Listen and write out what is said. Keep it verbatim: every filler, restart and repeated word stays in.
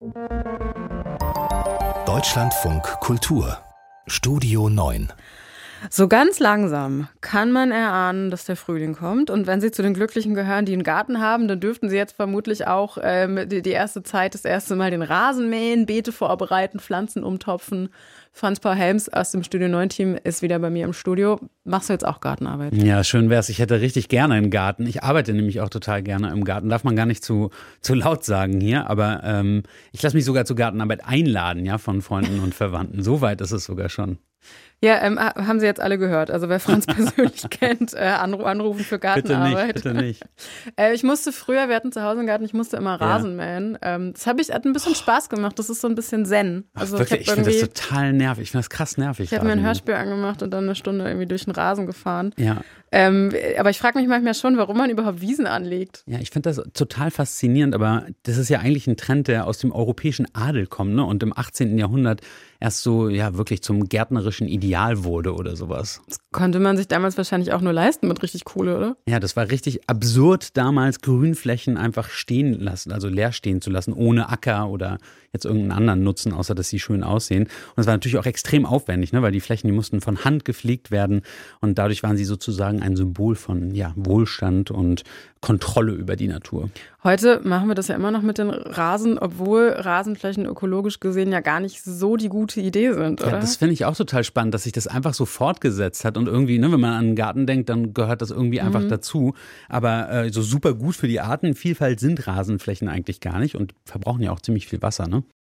Deutschlandfunk Kultur Studio neun. So ganz langsam kann man erahnen, dass der Frühling kommt. Und wenn Sie zu den Glücklichen gehören, die einen Garten haben, dann dürften Sie jetzt vermutlich auch ähm, die, die erste Zeit, das erste Mal den Rasen mähen, Beete vorbereiten, Pflanzen umtopfen. Franz-Paul Helms aus dem Studio neun Team ist wieder bei mir im Studio. Machst du jetzt auch Gartenarbeit? Ja, schön wär's. Ich hätte richtig gerne einen Garten. Ich arbeite nämlich auch total gerne im Garten. Darf man gar nicht zu, zu laut sagen hier, aber ähm, ich lasse mich sogar zur Gartenarbeit einladen, ja, von Freunden und Verwandten. So weit ist es sogar schon. Ja, ähm, haben Sie jetzt alle gehört. Also wer Franz persönlich kennt, äh, anru- anrufen für Gartenarbeit. Bitte nicht, bitte nicht. äh, ich musste früher, wir hatten zu Hause einen Garten, ich musste immer Rasen ja. mähen. Ähm, das habe ich, hat ein bisschen Spaß gemacht. Das ist so ein bisschen Zen. Also Ach, wirklich, ich, ich finde das total nervig. Ich finde das krass nervig. Ich habe mir ein Hörspiel angemacht und dann eine Stunde irgendwie durch den Rasen gefahren. Ja. Ähm, aber ich frage mich manchmal schon, warum man überhaupt Wiesen anlegt. Ja, ich finde das total faszinierend, aber das ist ja eigentlich ein Trend, der aus dem europäischen Adel kommt, ne? Und im achtzehnten Jahrhundert erst so, ja, wirklich zum gärtnerischen Ideal wurde oder sowas. Das konnte man sich damals wahrscheinlich auch nur leisten mit richtig Kohle, oder? Ja, das war richtig absurd, damals Grünflächen einfach stehen lassen, also leer stehen zu lassen, ohne Acker oder jetzt irgendeinen anderen Nutzen, außer dass sie schön aussehen. Und es war natürlich auch extrem aufwendig, ne? Weil die Flächen, die mussten von Hand gepflegt werden und dadurch waren sie sozusagen ein Symbol von ja, Wohlstand und Kontrolle über die Natur. Heute machen wir das ja immer noch mit den Rasen, obwohl Rasenflächen ökologisch gesehen ja gar nicht so die gute Idee sind, oder? Ja, das finde ich auch total spannend, dass sich das einfach so fortgesetzt hat und irgendwie, ne, wenn man an einen Garten denkt, dann gehört das irgendwie einfach mhm. dazu. Aber äh, so super gut für die Artenvielfalt sind Rasenflächen eigentlich gar nicht und verbrauchen ja auch ziemlich viel Wasser, ne?